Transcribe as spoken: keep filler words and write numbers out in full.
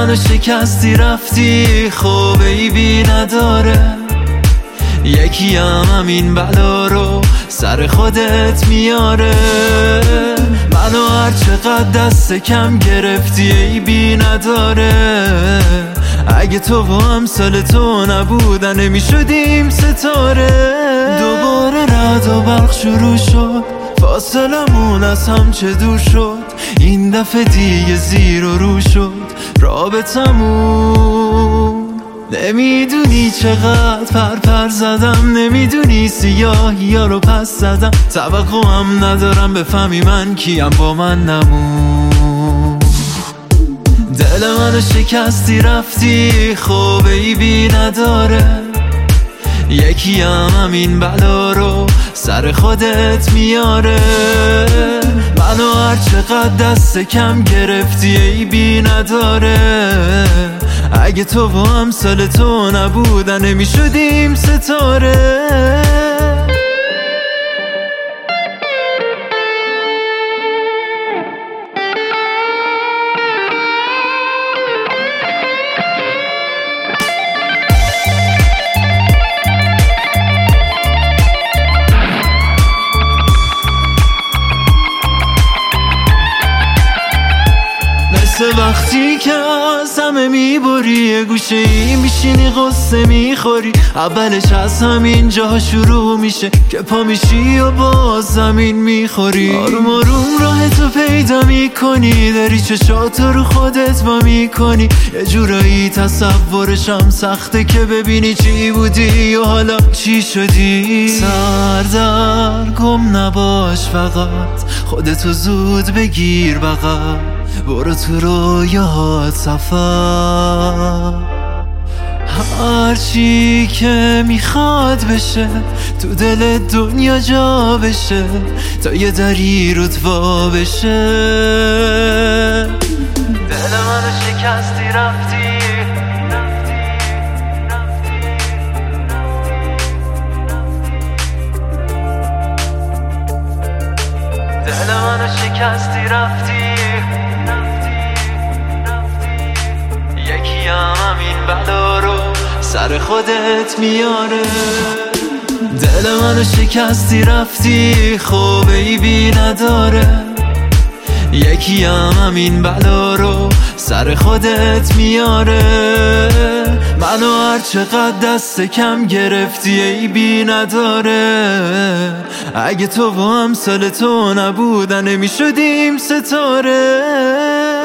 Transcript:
منو شکستی رفتی، خب عیبی نداره. یکی هم همین بلا رو سر خودت میاره. منو هر چقدر دست کم گرفتی عیبی نداره. اگه تو و امثال تو نبودن نمیشدیم ستاره. دوباره رعد و برق شروع شد، فاصلمون از هم چه دور شد. این دفعه دیگه زیر و رو شد رابطمون. نمیدونی چقدر پر پر زدم، نمیدونی سیاهی ها رو پس زدم. توقعم ندارم بفهمی من کیم، با من نمون. دل منو شکستی رفتی، خب عیبی نداره. یکی هم همین بلا رو سر خودت میاره. منو هر چقدر دست کم گرفتی عیبی نداره. اگه تو و امثال تو نبودن نمیشدیم ستاره. وقتی که از همه میبری، یه گوشه ای میشینی قصه میخوری. اولش از همین جا شروع میشه که پا میشی و باز زمین میخوری. آروم آروم راه تو پیدا میکنی، داری چشاتو رو خودت با میکنی. یه جورایی تصورشم سخته که ببینی چی بودی و حالا چی شدی. سردر گم نباش، فقط خودتو زود بگیر بغل. برو تو رویاهات سفر. هرچی که میخواد بشه تو دل دنیا جا بشه، تا یه دری رتوا بشه. دل منو شکستی رفتی، دل منو شکستی رفتی. یکی هم همین بلا رو سر خودت میاره. دل منو شکستی رفتی، خب عیبی نداره. یکی هم همین بلا رو سر خودت میاره. منو هر چقدر دست کم گرفتی عیبی نداره. اگه تو و امثال تو نبودن نمیشدیم ستاره.